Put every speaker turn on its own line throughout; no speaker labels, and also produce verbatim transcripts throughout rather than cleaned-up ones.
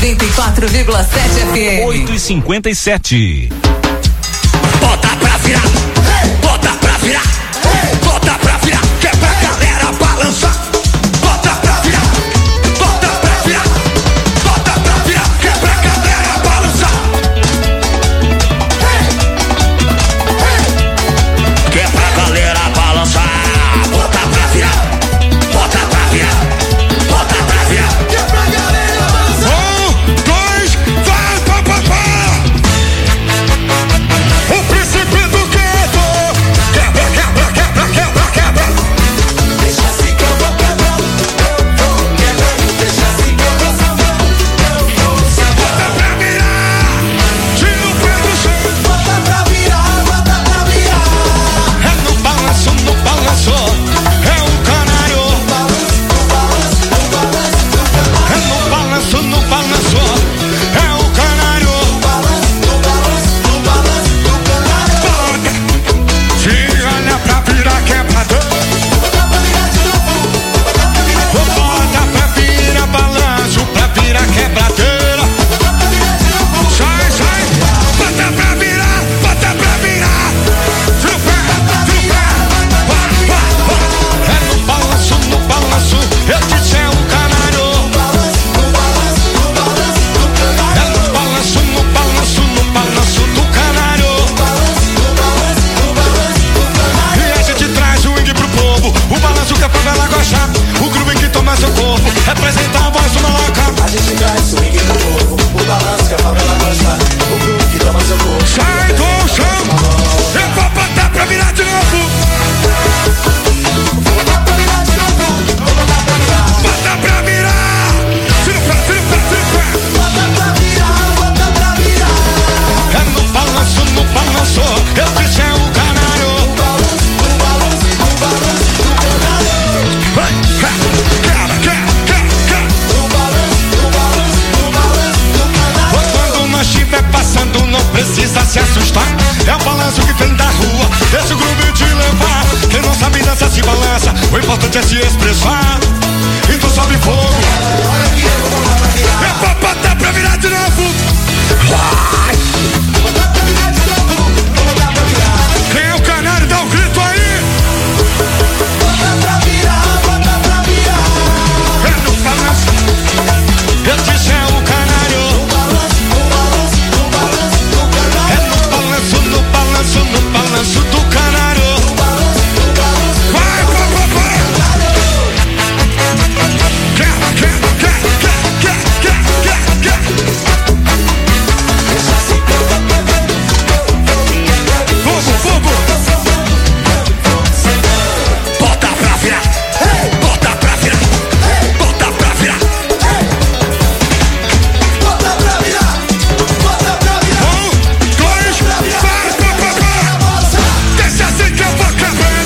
noventa e quatro vírgula sete F M.
oito e cinquenta e sete.
Bota pra virar, bota pra virar, bota pra virar, que é pra galera balançar. Bota pra virar, bota pra virar, bota pra virar, que é pra galera balançar. Que é pra galera balançar. Bota pra virar, bota pra virar, bota pra virar, que é pra galera balançar. Um, dois, vai, pá, pá, pá. O príncipe do gueto. Quebra, quebra, quebra, quebra, quebra. Deixa assim que eu vou quebrando, eu vou quebrando. Deixa assim que eu vou salvando, eu vou salvando. Bota pra virar, tira o pé do chão. Bota pra virar, bota pra virar. É no balanço, no balanço, é um canário. No balanço, no balanço, no balanço, no canário. É no balanço, no balanço, é um canário. No balanço, no balanço, no balanço, no canário. Bota, tira, olha pra virar quebrador. Bota pra virar de novo, bota pra virar de novo. Bota pra virar balanço, pra virar quebradeira. Bota pra virar de novo. Sai, sai, bota pra virar, bota pra virar. Tira o pé, tira o pé. Vá, vá, vá. É no balanço, no balanço, eu disse é um canário. No balanço, no balanço, no balanço, no canário. É no balanço, no balanço, no balanço do canário. No balanço, no balanço, no balanço do canário. E a gente traz o swing pro povo, o balanço que é pra ela gostar. O groove que toma seu corpo, representa a voz do maloca. A gente traz o swing pro povo, o balanço que é pra ela gostar. O groove que toma seu corpo. Sai do chão, eu vou botar pra virar de novo. Vou botar pra virar de novo, vou botar pra virar. Bota pra virar, tira o pé, tira o pé, tira o pé. Bota pra virar, bota pra virar. É no balanço, no balanço, eu disse é um canário. No balanço, no balanço, no balanço, no canário. Vai, quebra, quebra, quebra. No balanço, no balanço, no balanço, no canário. Quando nós estiver passando, não precisa se assustar. É o balanço que vem da rua, deixa o groove te levar. Quem não sabe dança se balança, o importante é se expressar. Então sobe fogo. Eu vou botar pra virar de novo. Vai. Botar pra virar de novo, vou botar pra virar. Quem é o canário, dá um grito aí. Bota pra virar, bota pra virar. É no balanço, eu disse é o canário. No balanço, no balanço, no balanço do canário. É no balanço, no balanço, no balanço do canário. No balanço, no balanço, vai, vai, vai, vai. Quebra, quebra, quebra, quebra, quebra, quebra, quebra. Deixa assim que eu vou quebrando, eu vou quebrando. Fogo, fogo. Bota pra virar, bota pra virar, bota pra virar. Bota pra virar, bota pra virar. Um, dois, vai, vai, vai, vai. Deixa assim que eu vou quebrando.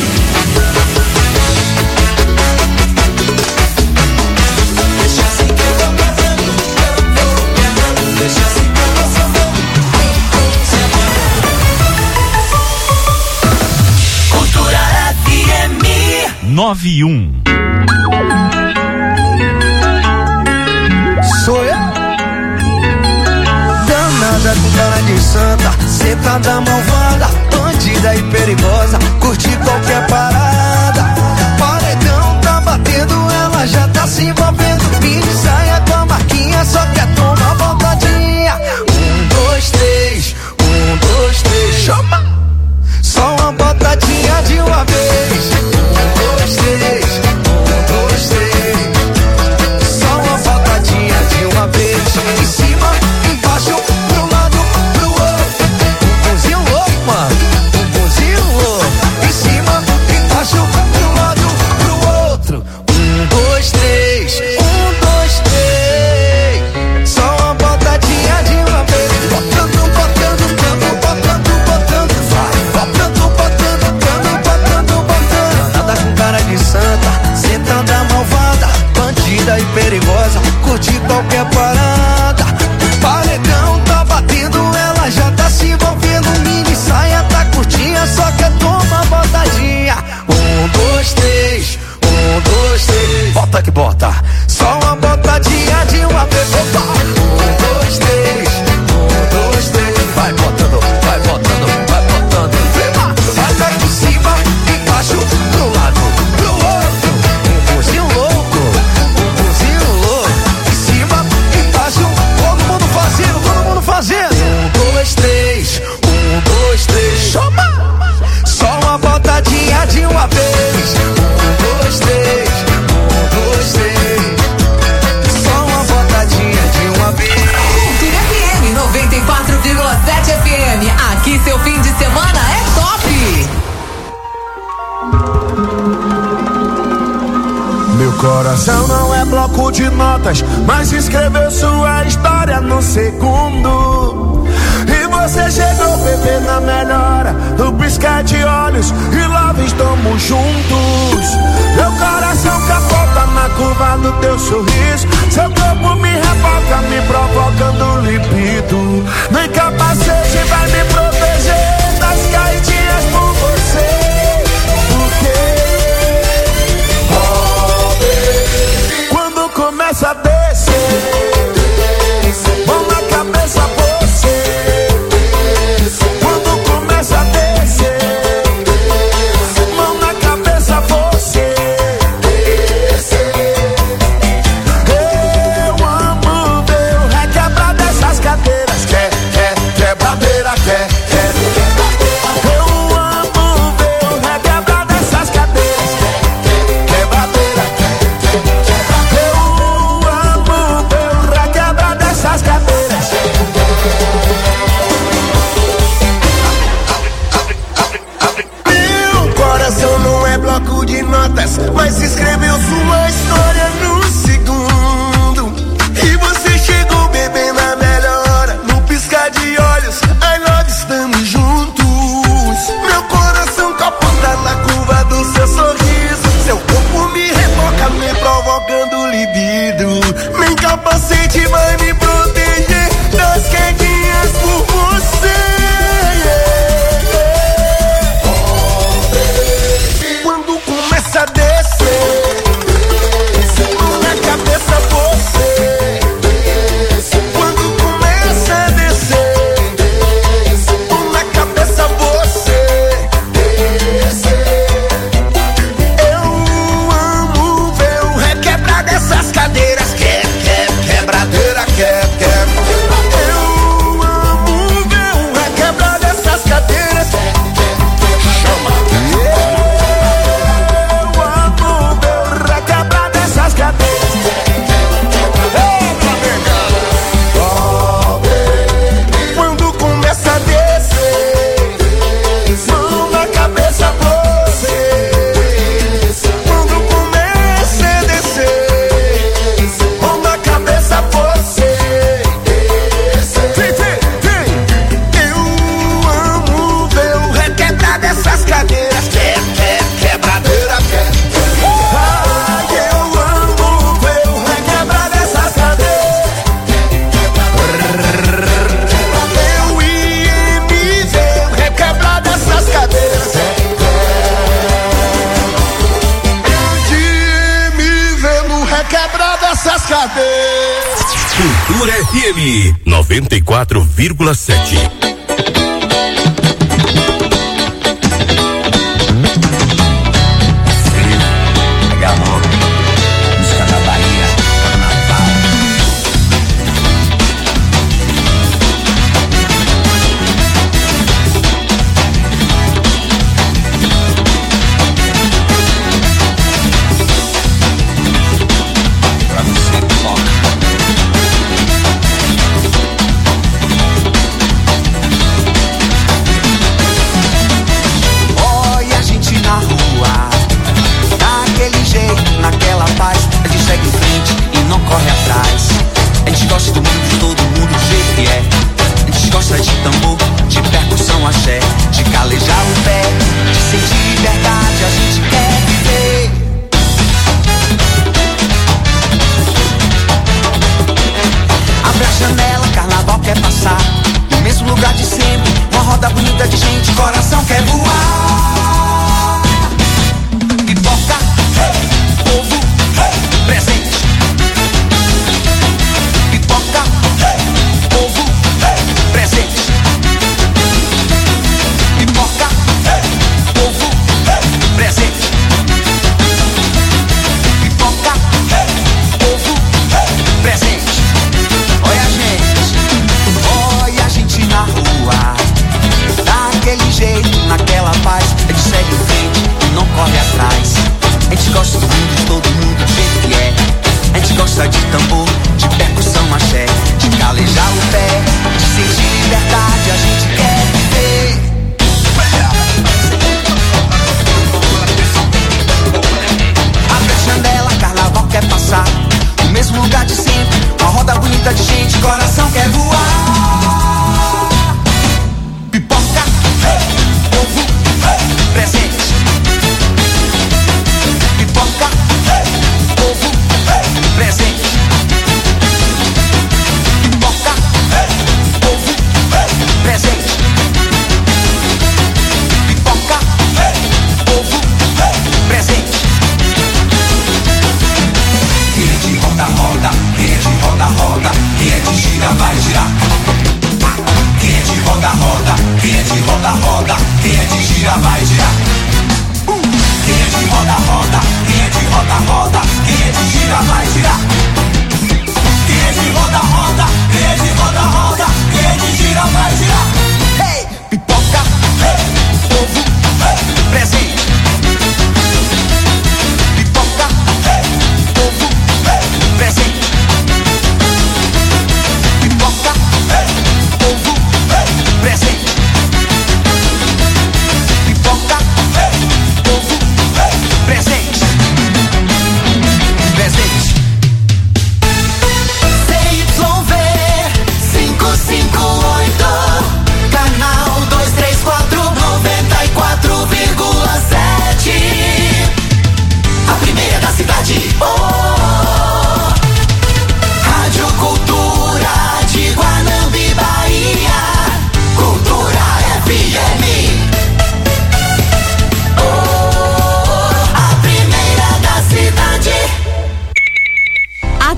Deixa assim que eu vou quebrando, eu vou quebrando. Deixa assim que eu vou salvando, eu vou salvando. Cultura F M
nove e um.
Sou eu? Danada com cara de santa, sentada malvada, bandida e perigosa, curte qualquer parada. Paredão tá batendo, ela já tá se envolvendo. Mini saia com a marquinha, só quer tomar voltadinha. Um, dois, três, um, dois, três, chama! Só uma botadinha de uma vez. Um, dois, três, um, dois, três. Só uma botadinha de uma vez. Em cima, embaixo, pro lado, pro outro. Um bonzinho louco, mano. Um bonzinho louco. Coração não é bloco de notas, mas escreveu sua história no segundo. E você chegou, bebê, na melhora, no piscar de olhos, e lá estamos juntos. Meu coração capota na curva do teu sorriso, seu corpo me reboca, me provocando libido. Nem capacete vai me proteger das caidinhas por você. Porque oh, começa a descer, mão na cabeça você. Quando começa a descer, mão na cabeça você. Eu amo ver o requebrar dessas cadeiras. Quer, quer, quebradeira, quer, quer. Eu amo ver o requebrar dessas cadeiras. Quebradeira, quer, quer. Eu amo ver o requebrar dessas cadeiras. Meu coração não é bloco de notas, mas escreveu sua história no segundo. E você chegou, bebê, na melhor hora, no piscar de olhos, I love, estamos juntos. Meu coração capota na curva do seu sorriso, seu corpo me reboca, me provocando libido. Nem capacete vai me proteger das quedinhas por você. Quando começa a descer, mão na cabeça você. Quando começa a descer, mão na cabeça você. Eu amo ver o requebrar dessas cadeiras. Quer, quer, quebradeira, quer, quer. Eu amo ver o requebrar dessas cadeiras. Chama. Eu amo ver o requebrar dessas cadeiras. Quando começa a descer, mão na cabeça você. Quando começa a descer, mão na cabeça você. Vem, vem, vem. Eu amo ver o requebrar dessas cadeiras. Quer, quer, quebradeira, quer. Ai, eu amo ver o requebrar dessas cadeiras. Eu ia me ver o requebrar dessas cadeiras. Eu ia me ver no requebrar dessas cadeiras.
Cultura F M noventa e quatro vírgula sete.
Amor, música da Bahia, carnaval. Pra você que toca. Olha a gente na rua, daquele jeito, naquela paz. A gente segue em frente e não corre atrás. A gente gosta do mundo, de todo mundo do jeito que é. A gente gosta de tambor, de percussão, axé, de calejar o pé, de sentir liberdade. A gente quer viver. Abre a janela, carnaval quer passar. No mesmo lugar de sempre, uma roda bonita de gente. Coração quer voar. Pipoca, hey, povo, hey, presente. Pipoca, hey, povo, hey, presente. Pipoca, hey, povo, hey, presente. Pipoca, hey, povo, hey, presente. Olha a gente, olha a gente na rua, daquele jeito, naquela paz. A gente segue em frente e não corre atrás. A gente gosta do mundo, de todo mundo do jeito que é. A gente gosta de tambor, de percussão, axé, de calejar o pé, de sentir liberdade. A gente quer viver. Abre a janela, carnaval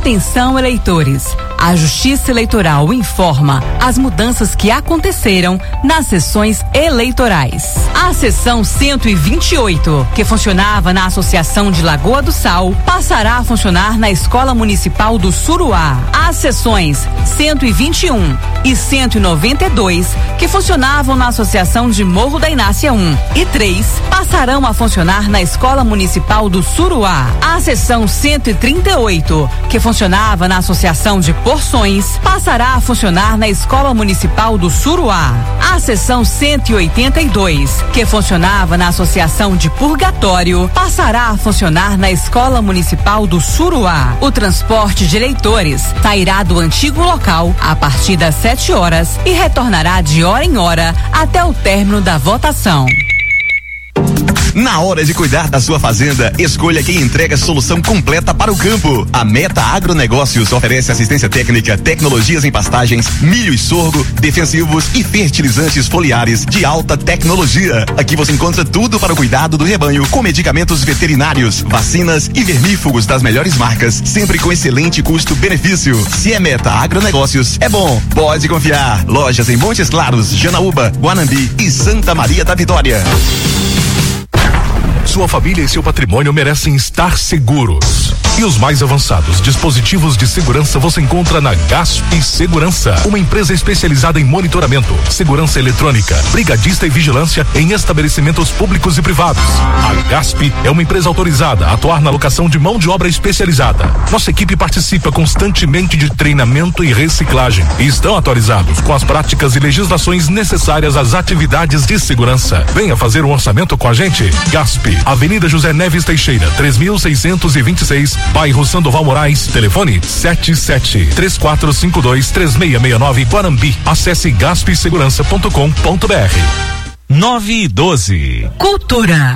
Atenção, eleitores. A Justiça Eleitoral informa as mudanças que aconteceram nas sessões eleitorais. A sessão cento e vinte e oito, que funcionava na Associação de Lagoa do Sal, passará a funcionar na Escola Municipal do Suruá. As sessões cento e vinte e um e cento e noventa e dois, que funcionavam na Associação de Morro da Inácia um e três, passarão a funcionar na Escola Municipal do Suruá. A sessão cento e trinta e oito, que funcionava na Associação de Porções, passará a funcionar na Escola Municipal do Suruá. A seção cento e oitenta e dois, que funcionava na Associação de Purgatório, passará a funcionar na Escola Municipal do Suruá. O transporte de eleitores sairá do antigo local a partir das sete horas e retornará de hora em hora até o término da votação.
Na hora de cuidar da sua fazenda, escolha quem entrega solução completa para o campo. A Meta Agronegócios oferece assistência técnica, tecnologias em pastagens, milho e sorgo, defensivos e fertilizantes foliares de alta tecnologia. Aqui você encontra tudo para o cuidado do rebanho, com medicamentos veterinários, vacinas e vermífugos das melhores marcas, sempre com excelente custo-benefício. Se é Meta Agronegócios, é bom, pode confiar. Lojas em Montes Claros, Janaúba, Guanambi e Santa Maria da Vitória.
Sua família e seu patrimônio merecem estar seguros. E os mais avançados dispositivos de segurança você encontra na Gasp Segurança, uma empresa especializada em monitoramento, segurança eletrônica, brigadista e vigilância em estabelecimentos públicos e privados. A Gasp é uma empresa autorizada a atuar na locação de mão de obra especializada. Nossa equipe participa constantemente de treinamento e reciclagem e estão atualizados com as práticas e legislações necessárias às atividades de segurança. Venha fazer um orçamento com a gente. Gasp, Avenida José Neves Teixeira, três mil seiscentos e vinte e seis, bairro Sandoval Moraes, telefone sete sete três quatro cinco dois três seis seis nove, Guanambi. Acesse gasp segurança ponto com ponto br.
nove e doze.
Cultura.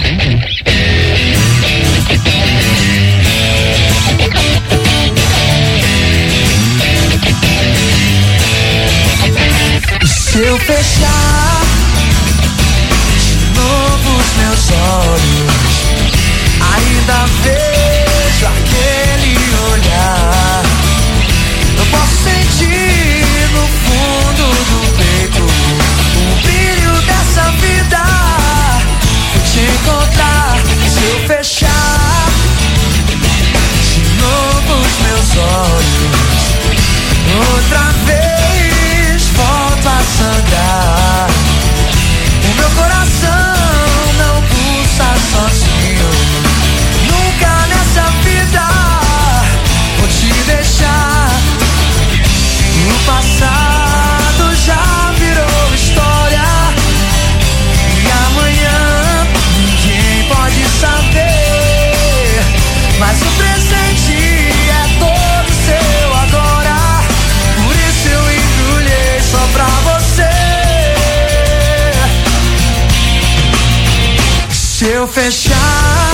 Se eu fechar de novo os meus olhos, ainda vejo aquele olhar. Eu posso sentir no fundo do peito o brilho dessa vida. Vou te encontrar se eu fechar de novo os meus olhos. Outra vez volto a sangrar. O meu coração não pulsa sozinho. Nunca nessa vida vou te deixar. O passado já virou história e amanhã ninguém pode saber. Mas o presente é todo seu agora. Por isso eu embrulhei só pra você. Se eu fechar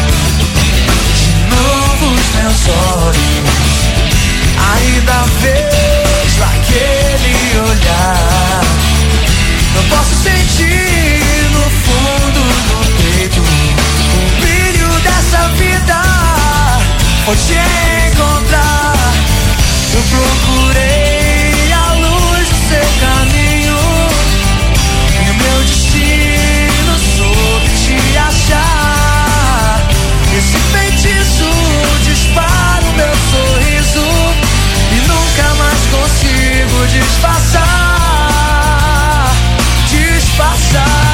de novo os meus olhos, ainda vejo aquele olhar. Eu posso sentir no fundo do peito o brilho dessa vida. Vou te encontrar. Eu procurei a luz do seu caminho e o meu destino soube te achar. Esse feitiço dispara o meu sorriso e nunca mais consigo disfarçar. Disfarçar.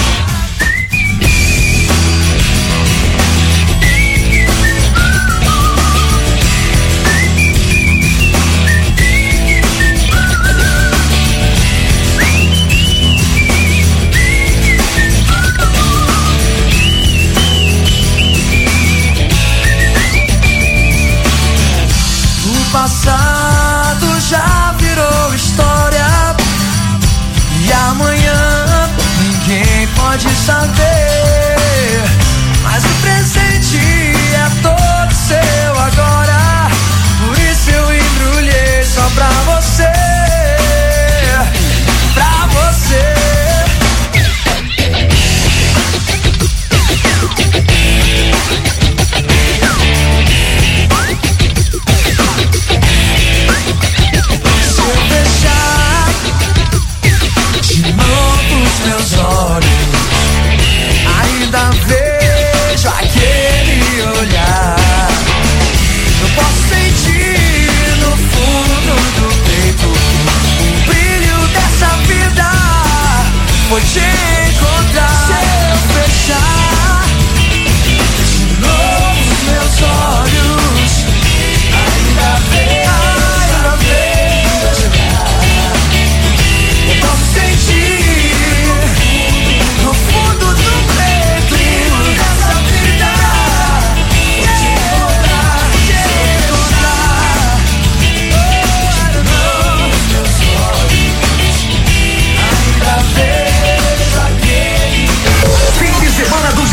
O passado já virou história e amanhã ninguém pode saber. Mas o presente é todo seu agora. Por isso eu embrulhei só pra você. Pra você. foi te encontrar. Se eu fechar de novo os meus olhos, ainda vejo, ainda vejo. Eu posso sentir no fundo do peito dessa vida. Vou te encontrar, vou te encontrar. De novo os meus olhos, ainda vejo aquele.
Fim de semana do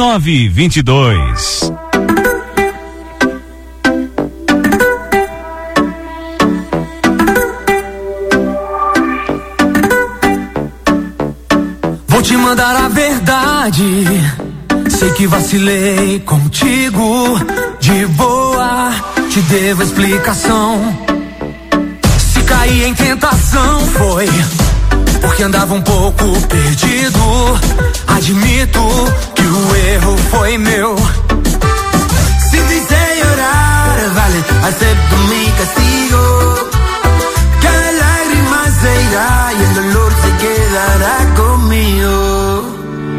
nove vinte e dois.
Vou te mandar a verdade. Sei que vacilei contigo. De boa, te devo explicação. Se caí em tentação foi porque andava um pouco perdido. Admito que o erro foi meu.
Si dice llorar, vale, acepto mi castigo. Cada lágrima se irá y el dolor se quedará conmigo.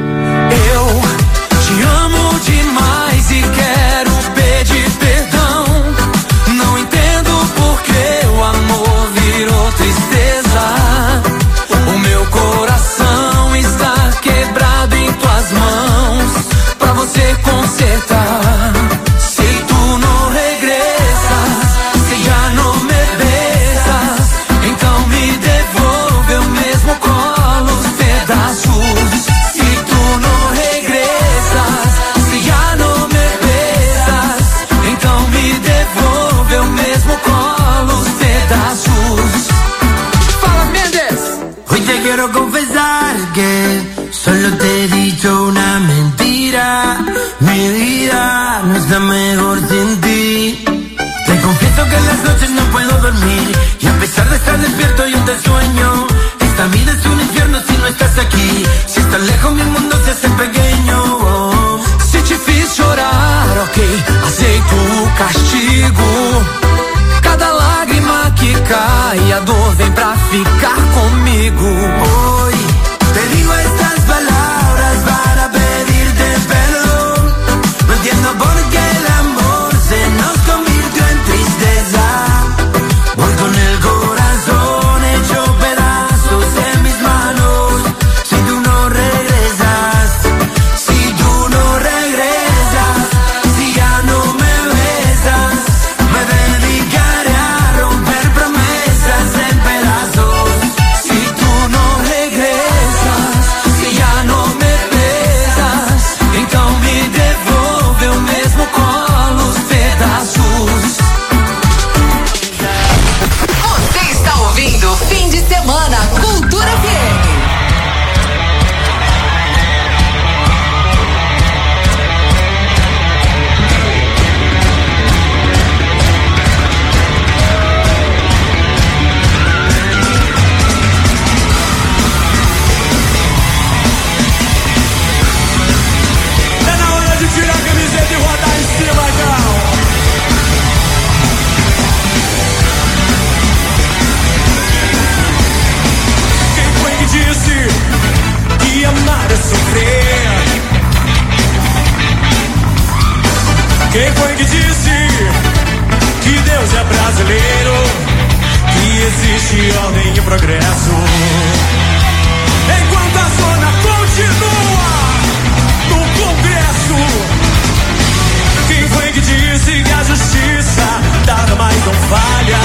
Eu te amo demais e quero pedir perdão. Não entendo por que o amor virou tristeza. O meu coração está quebrado em tuas mãos pra você consertar. Se tu não regressas, se já não me besas, então me devolve eu mesmo colo os pedaços. Se tu não regressas, se já não me besas, então me devolve eu mesmo colo os pedaços. Fala, Mendes!
Hoy te quiero confesar que solo te he dicho una mentira. Mi vida no está mejor sin ti. Te confieso que en las noches no puedo dormir y a pesar de estar despierto yo te sueño. Esta vida es un infierno si no estás aquí. Si estás lejos mi mundo se hace pequeño. Oh.
Se te fiz chorar, ok, aceito o castigo. Cada lágrima que cai, a dor vem pra ficar comigo.
Hoy te digo estas palabras para pedirte perdón. No entiendo por qué el amor se nos convirtió en tristeza. Voy con el corazón hecho pedazos en mis manos. Si tú no regresas, si tú no regresas, si ya no me besas, me dedicaré a romper promesas en pedazos.
Si tú no regresas, se já não me besas, então me devolve eu mesmo colo os pedaços.
Você está ouvindo Fim de Semana Cultura F M.
Tá na hora de tirar a camiseta e rodar em cima, Gal. Quem foi que disse que amar é sofrer? Quem foi que disse que Deus é brasileiro? Que existe ordem e progresso? Enquanto a zona continua no Congresso. Quem foi que disse que a justiça nada mais não falha?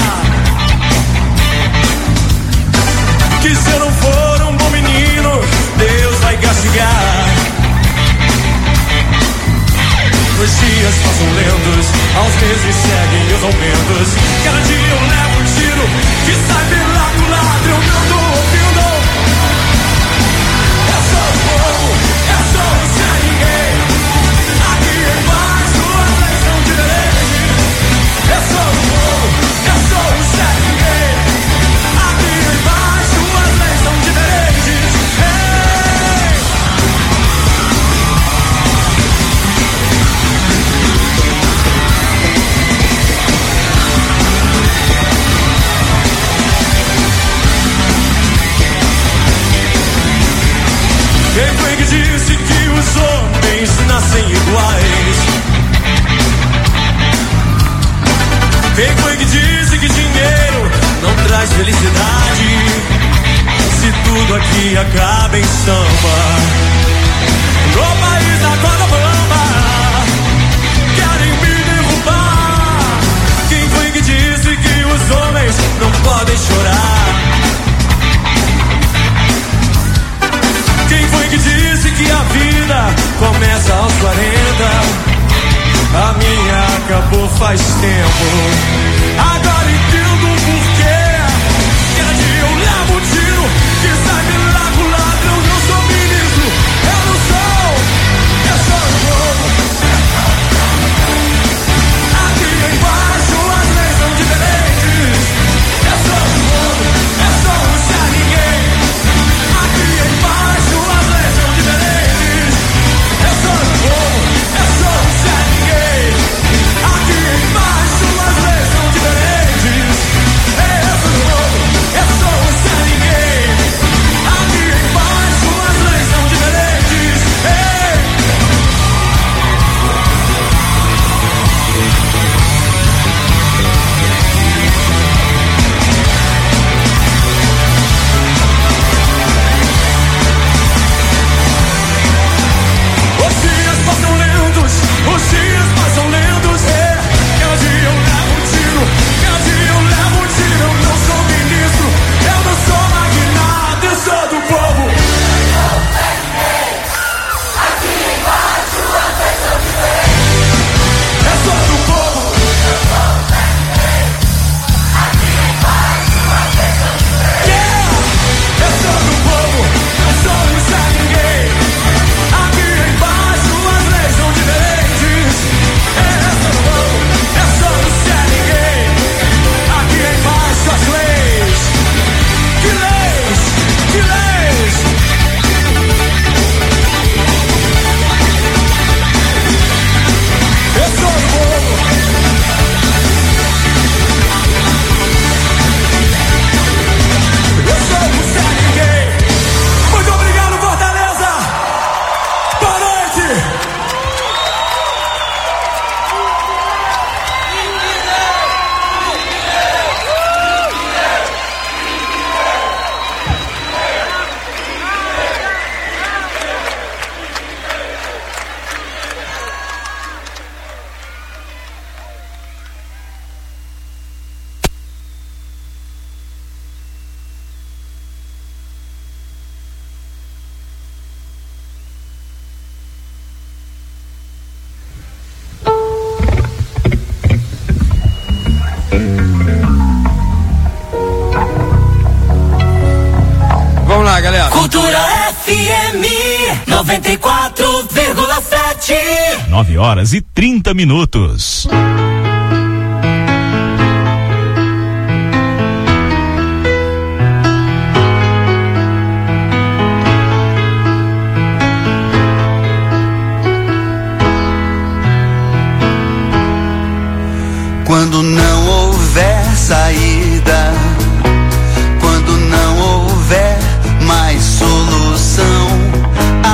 Que se eu não for um bom menino, Deus vai castigar. Os dias passam lentos, aos meses seguem os aumentos. Cada dia eu levo um tiro que sai pela culatra, eu não tô ouvindo. Eu sou o povo, eu sou o sem ninguém. Aqui embaixo as leis são diferentes. Eu sou o povo, eu sou o sem ninguém. Aqui embaixo as leis são diferentes. Hey! Quem foi que disse que os homens nascem iguais? Quem foi que disse que dinheiro não traz felicidade? Se tudo aqui acaba em samba, no país da corda bamba, querem me derrubar. Quem foi que disse que os homens não podem chorar? Quem foi que disse que a vida começa aos quarenta? faz tempo. Agora entendo o porquê. Cada dia eu levo um tiro, que sai pela culatra. Eu não sou ministro, eu não sou, eu sou o povo. Aqui embaixo as leis são diferentes. Eu sou o povo, eu sou o Zé Ninguém. Aqui embaixo as leis são diferentes. Eu sou o povo, eu sou o Zé Ninguém. Aqui embaixo as leis são diferentes. Eu sou o povo, eu sou o Zé Ninguém. Aqui embaixo as leis são diferentes. Ei! Os dias passam lentos, os dias passam lentos, é. Cada dia eu levo um tiro, cada dia eu levo um tiro. Eu não sou ministro, eu não sou magnata, eu sou do povo. Aqui embaixo as leis são diferentes. Eu sou do povo. Aqui embaixo as leis são diferentes. Yeah! Eu sou do povo, eu sou o Zé Ninguém. Aqui embaixo as leis são diferentes. Eu sou do povo, eu sou o Zé Ninguém. Aqui embaixo as leis. Que leis? Que leis? Eu sou do povo. Eu sou o Zé Ninguém. Muito obrigado, Fortaleza. Boa noite. Vamos lá, galera.
Cultura F M noventa e quatro vírgula sete.
nove horas e trinta minutos.
Quando não houver saída, quando não houver mais solução,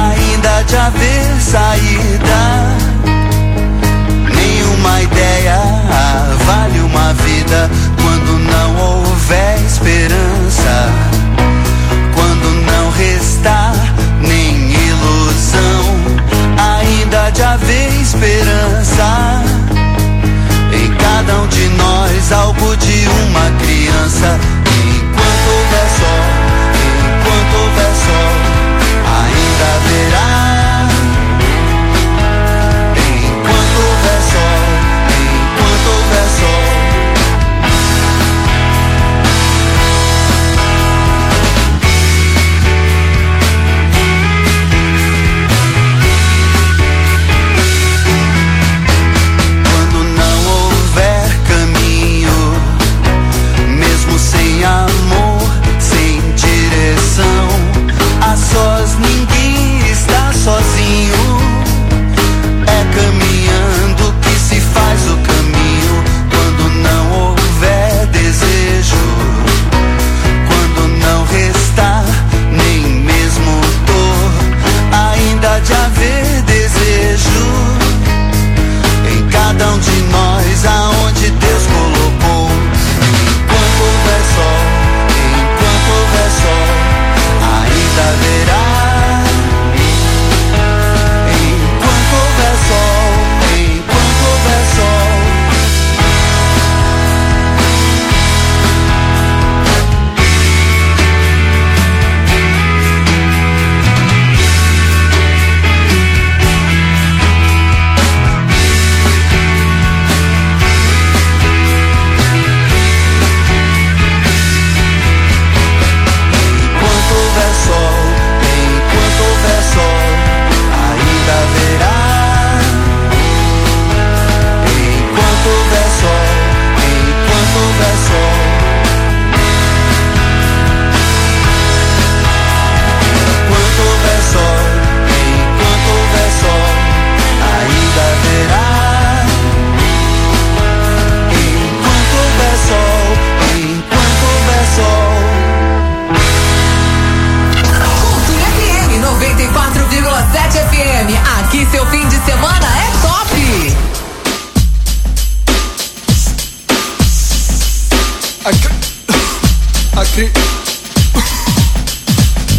ainda de haver saída, nenhuma ideia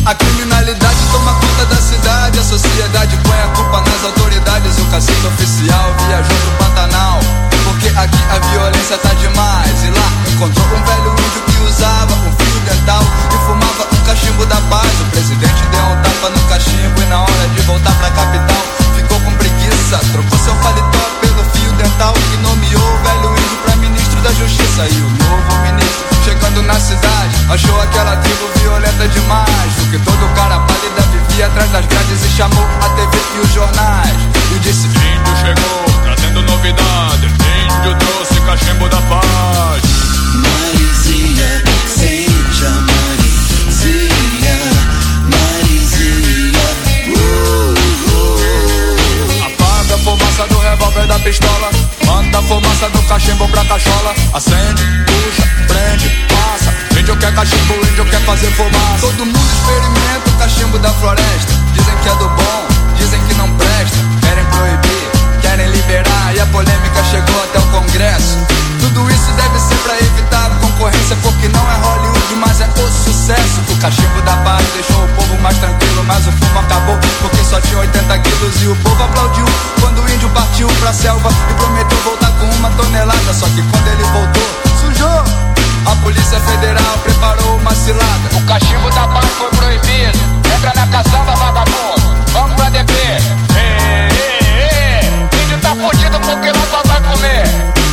A criminalidade toma conta da cidade, a sociedade põe a culpa nas autoridades. O cacique oficial viajou pro Pantanal, porque aqui a violência tá demais. E lá encontrou um velho índio que usava um fio dental e fumava um cachimbo da paz. O presidente deu um tapa no cachimbo e na hora de voltar pra capital ficou com preguiça, trocou seu paletó pelo fio dental e nomeou o velho índio pra ministro da justiça. E o novo ministro, chegando na cidade, achou aquela tribo violenta demais, porque todo cara pálida vivia atrás das grades e chamou a T V e os jornais e disse: índio chegou, trazendo novidades, índio trouxe cachimbo da paz.
Marizinha, sente a Marizinha, Marizinha, uh, uh.
Apaga a fumaça do revólver da pistola, manda a fumaça do cachimbo pra cachola. Acende, puxa, prende, passa. Índio quer cachimbo, índio quer fazer fumaça. Todo mundo experimenta o cachimbo da floresta. Dizem que é do bom, dizem que não presta. Querem proibir, querem liberar, e a polêmica chegou até o Congresso. Tudo isso deve ser pra evitar a concorrência, porque não é Hollywood, mas é o sucesso. O cachimbo da paz deixou o povo mais tranquilo, mas o fumo acabou porque só tinha oitenta quilos. E o povo aplaudiu quando o índio partiu pra selva e prometeu voltar com uma tonelada. Só que quando ele voltou, sujou. A Polícia Federal preparou uma cilada. O cachimbo da paz foi proibido. Entra na caçamba, vagabundo. Vamos pra D P. Ê, ê, ê. Índio tá fudido porque não só vai comer.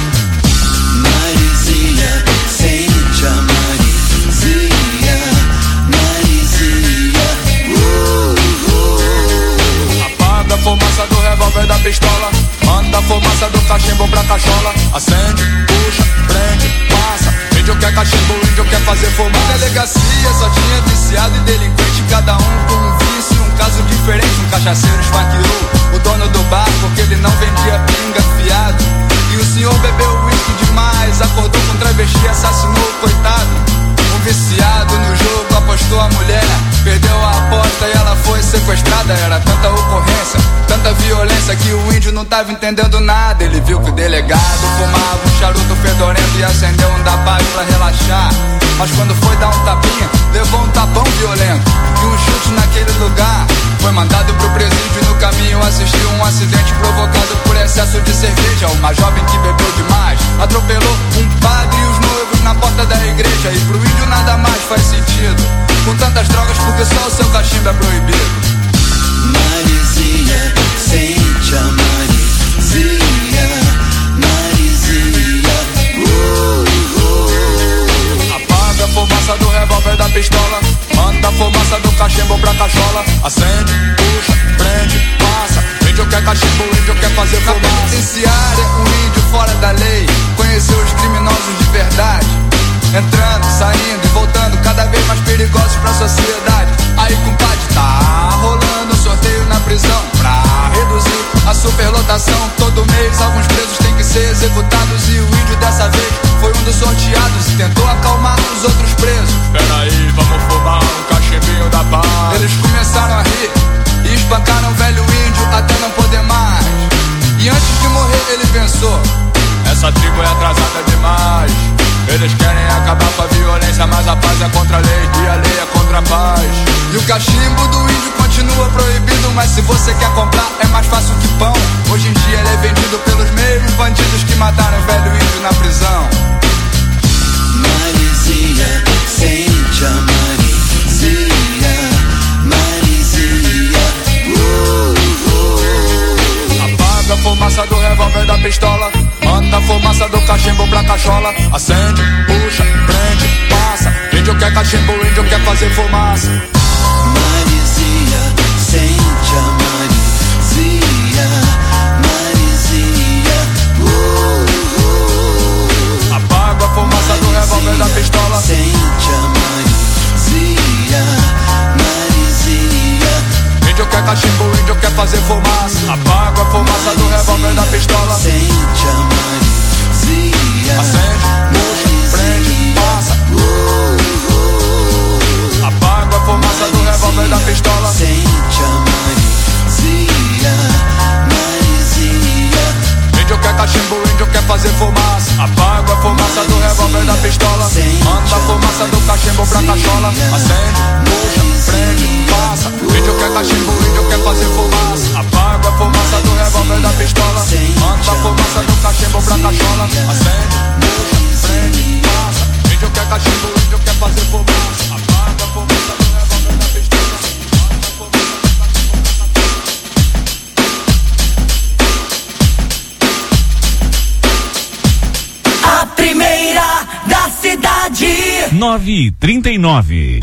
Marizinha, sente a Marizinha, Marizinha, uh, uh.
Apaga a fumaça do revólver da pistola, manda a fumaça do cachimbo pra cachola. Acende, puxa, prende, passa. Índio quer cachimbo, índio quer fazer fumaça. Na delegacia só tinha viciado e delinquente, cada um com um vício, um caso diferente. Um cachaceiro esfaqueou o dono do bar porque ele não vendia pinga fiado. E o senhor bebeu uísque demais, acordou com travesti, assassinou o coitado. Um viciado no jogo apostou a mulher, perdeu a aposta e ela foi sequestrada. Era tanta ocorrência, tanta violência que o índio não tava entendendo nada. Ele viu que o delegado fumava um charuto fedorento e acendeu um da paz pra relaxar. Mas quando foi dar um tapinha, levou um tapão violento e um chute naquele lugar. Foi mandado pro presídio e no caminho assistiu um acidente provocado por excesso de cerveja. Uma jovem que bebeu demais atropelou um padre e os noivos na porta da igreja. E pro índio nada mais faz sentido com tantas drogas, porque só o seu cachimbo é proibido.
Marizinha, sente a Marizinha, Marizinha, uh, uh.
Apaga a fumaça do revólver da pistola, manda a fumaça do cachimbo pra cachola. Acende, puxa, prende, passa. Índio quer cachimbo, índio quer fazer fumaça. Na penitenciária, um índio fora da lei conheceu os criminosos de verdade, entrando, saindo e voltando, cada vez mais perigosos pra sociedade. Aí, compadre, tá rolando um sorteio na prisão pra reduzir a superlotação. Todo mês alguns presos têm que ser executados e o índio dessa vez foi um dos sorteados e tentou acalmar os outros presos. Peraí, vamos fumar um cachimbinho da paz. Eles começaram a rir e espancaram o velho índio até não poder mais. E antes de morrer ele pensou: essa tribo é atrasada demais. Eles querem acabar com a violência, mas a paz é contra a lei e a lei é contra a paz. E o cachimbo do índio continua proibido, mas se você quer comprar é mais fácil que pão. Hoje em dia ele é vendido pelos mesmos bandidos que mataram o velho índio na prisão.
Marizinha, sente a Marizinha, Marizinha, uh, uh.
Apaga a fumaça do revólver da pistola, manda a fumaça do cachimbo pra cachola. Acende, puxa, prende, passa. Índio quer cachimbo, índio quer fazer fumaça.
Marizinha, sente a Marizinha, Marizinha, uh, uh.
Apaga a fumaça do revólver da pistola,
sente a Marizinha, Marizinha.
Índio quer cachimbo, índio quer fazer fumaça. Apaga a fumaça do revólver da pistola,
sente a Marizinha.
Acende, puxa, prende, passa.
Uh, uh.
Apaga a fumaça do revólver da pistola,
sente a Marizinha, Marizinha.
Índio quer cachimbo, índio quer fazer fumaça. Apaga a fumaça do revólver da pistola, manda a fumaça do cachimbo pra cachola. Acende, puxa, prende,
nove e trinta e nove.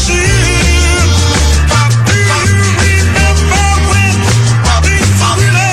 Remember when we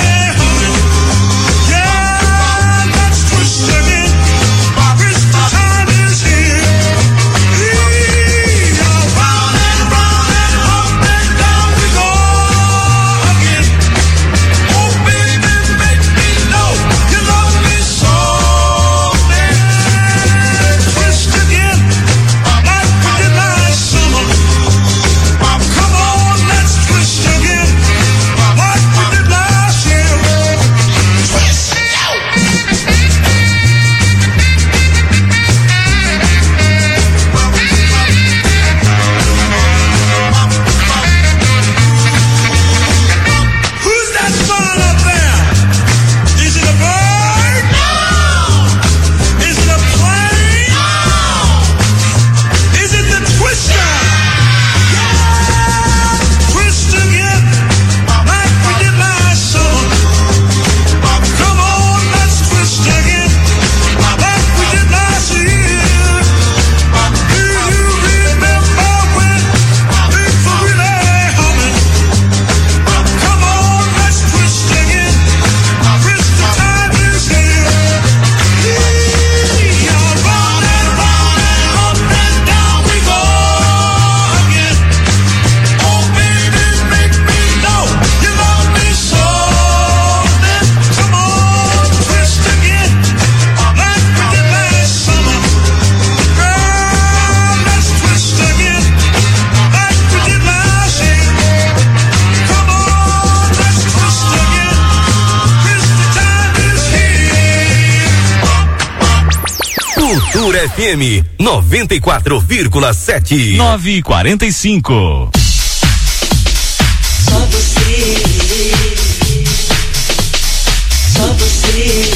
F M noventa e quatro vírgula sete.
nove e quarenta e cinco.
Só você, só você.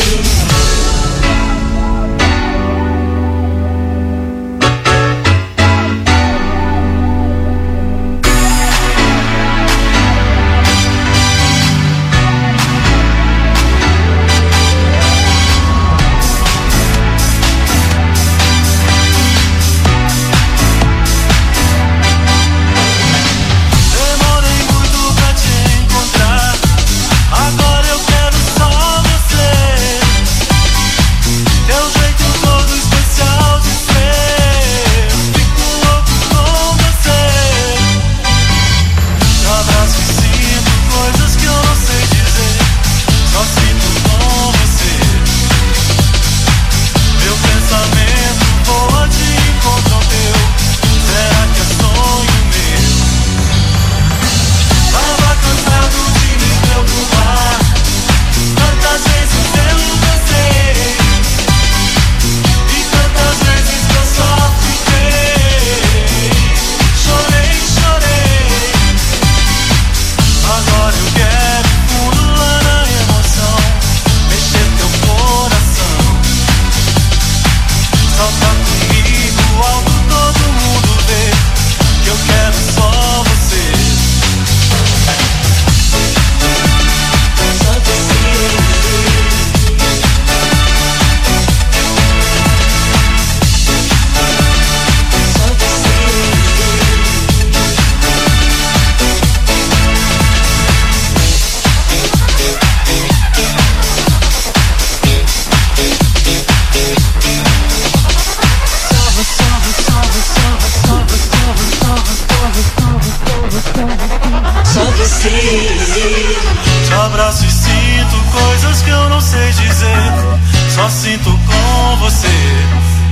Te abraço e sinto coisas que eu não sei dizer. Só sinto com você.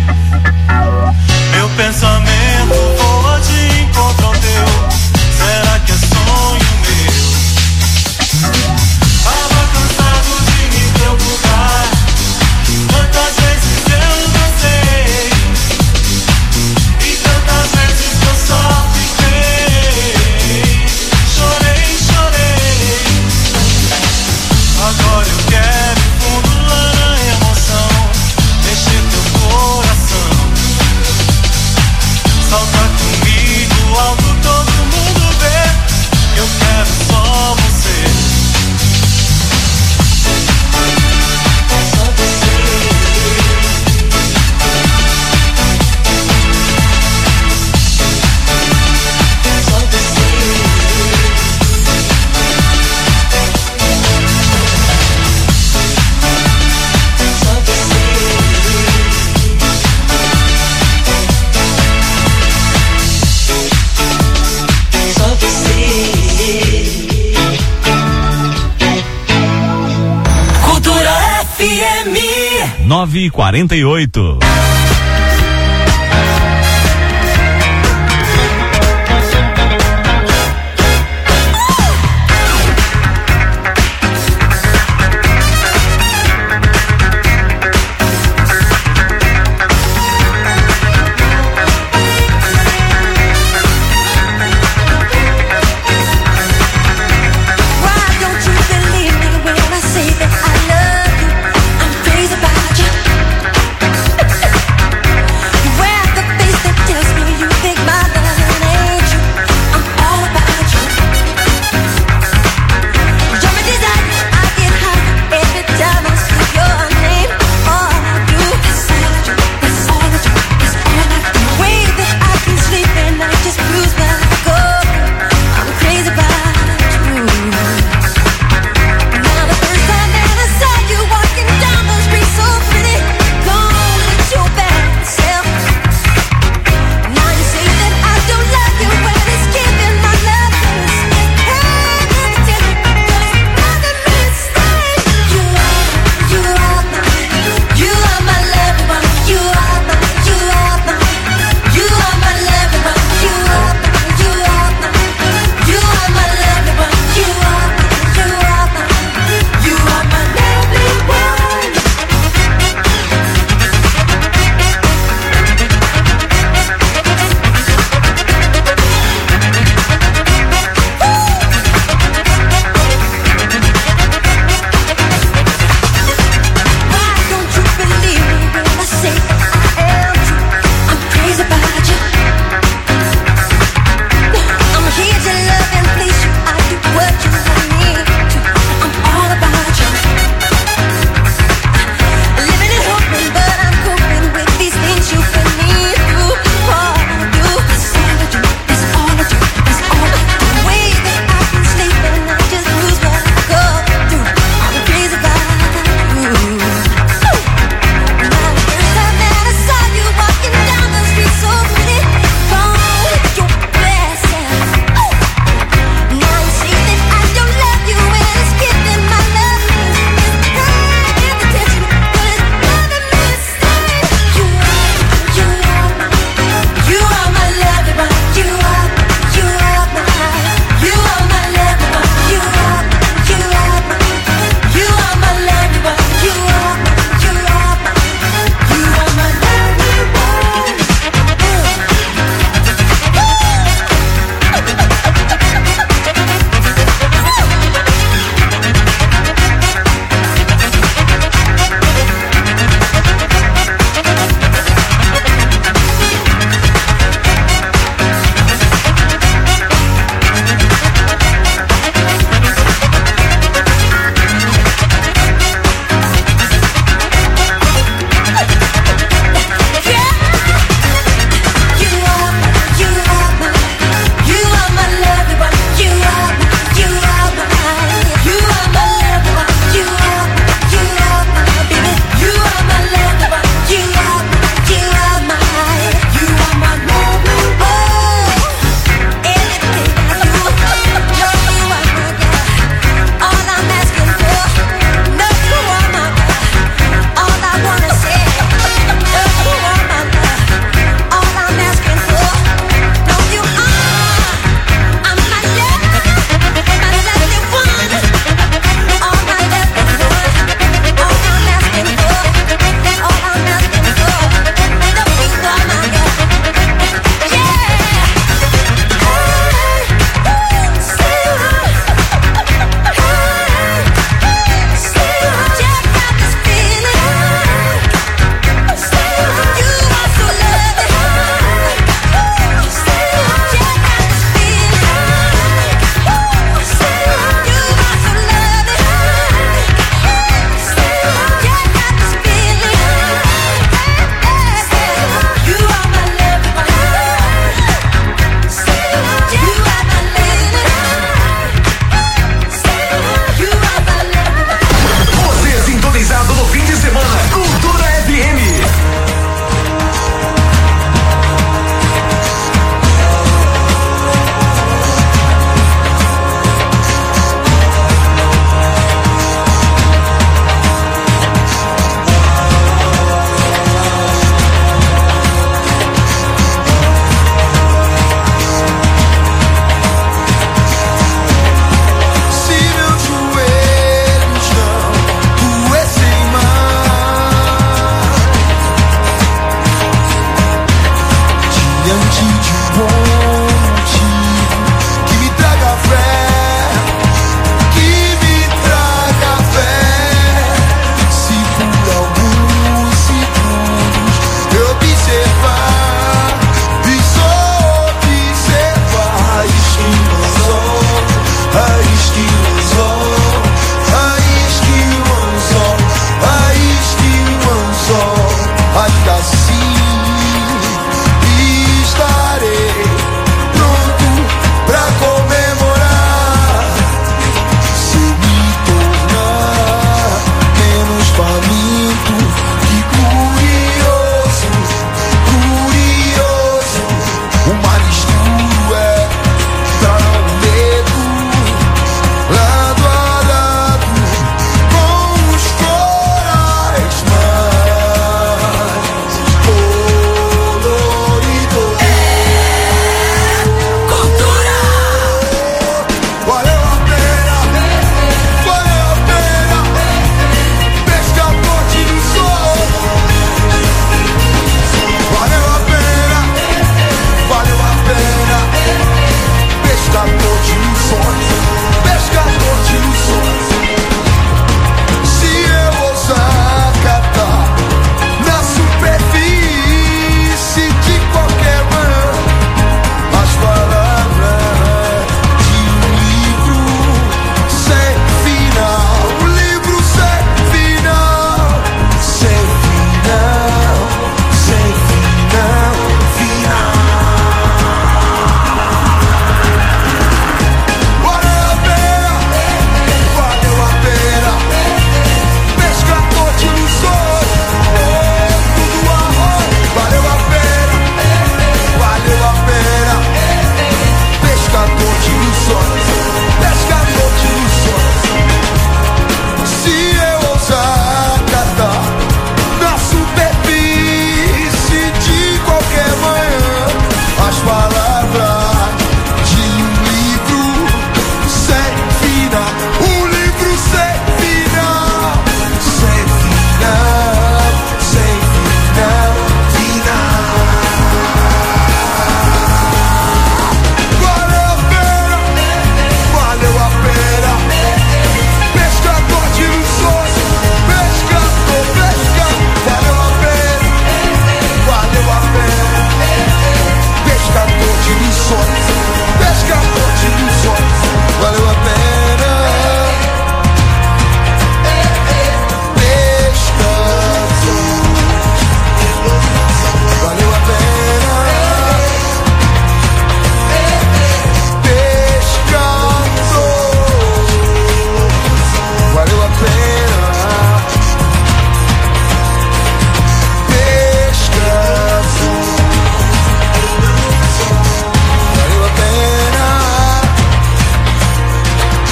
Meu pensamento voa de encontro ao teu. Será que é sonho meu? Tava cansado de me preocupar. Quantas vezes eu dancei e tantas vezes eu só fiquei. Chorei, chorei. Agora eu quero fundo lá na emoção. Mexer teu coração. Salta comigo alto, todo mundo vê. Eu quero só você. Só você. Só você. Só você. Só você. Cultura F M.
nove e quarenta e oito.